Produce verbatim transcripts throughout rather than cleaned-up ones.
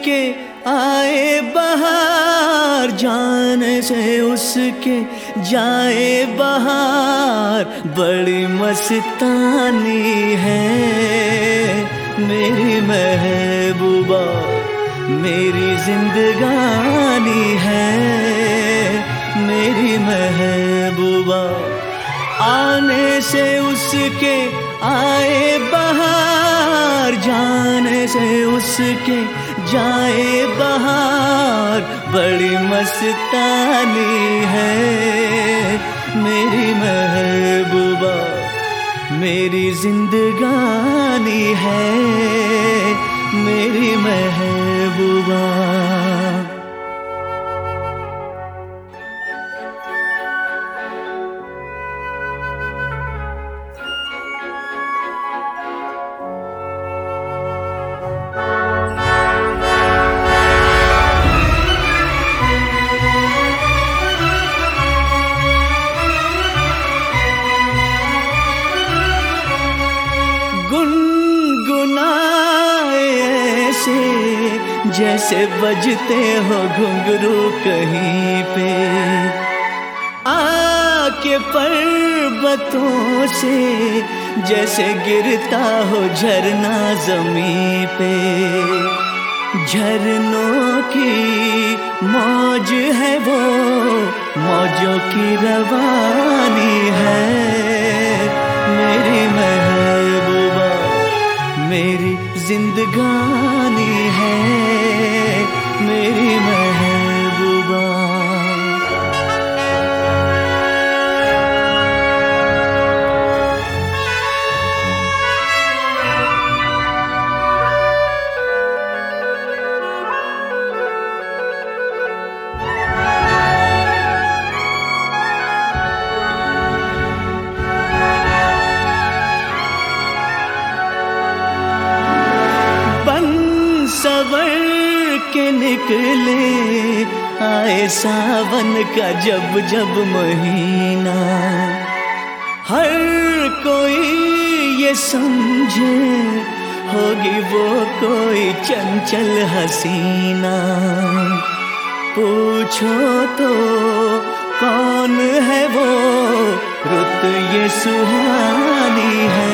उसके आए बहार, जाने से उसके जाए बहार। बड़ी मस्तानी है मेरी महबूबा, मेरी जिंदगानी है मेरी महबूबा। आने से उसके आए बहार, जाने से उसके जाए बहार। बड़ी मस्तानी है मेरी महबूबा, मेरी जिंदगानी है मेरी महबूबा। गुनगुनाए ऐसे जैसे बजते हो घुंघरू कहीं पे, आके पर्वतों से जैसे गिरता हो झरना जमीन पे। झरनों की मौज है वो, मौजों की रवानी है मेरी महबूबा, मेरी जिंदगानी है मेरी महबूबा। सवर के निकले आए सावन का जब जब महीना, हर कोई ये समझे होगी वो कोई चंचल हसीना। पूछो तो कौन है वो, रुत ये सुहानी है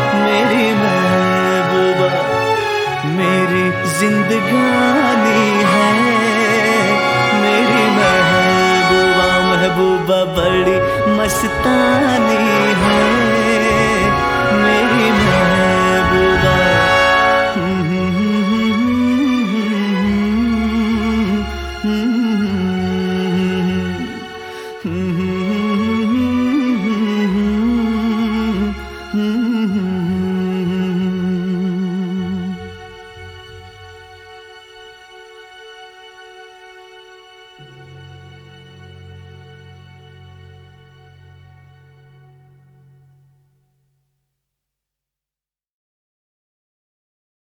मेरी महबूबा, मेरी जिंदगानी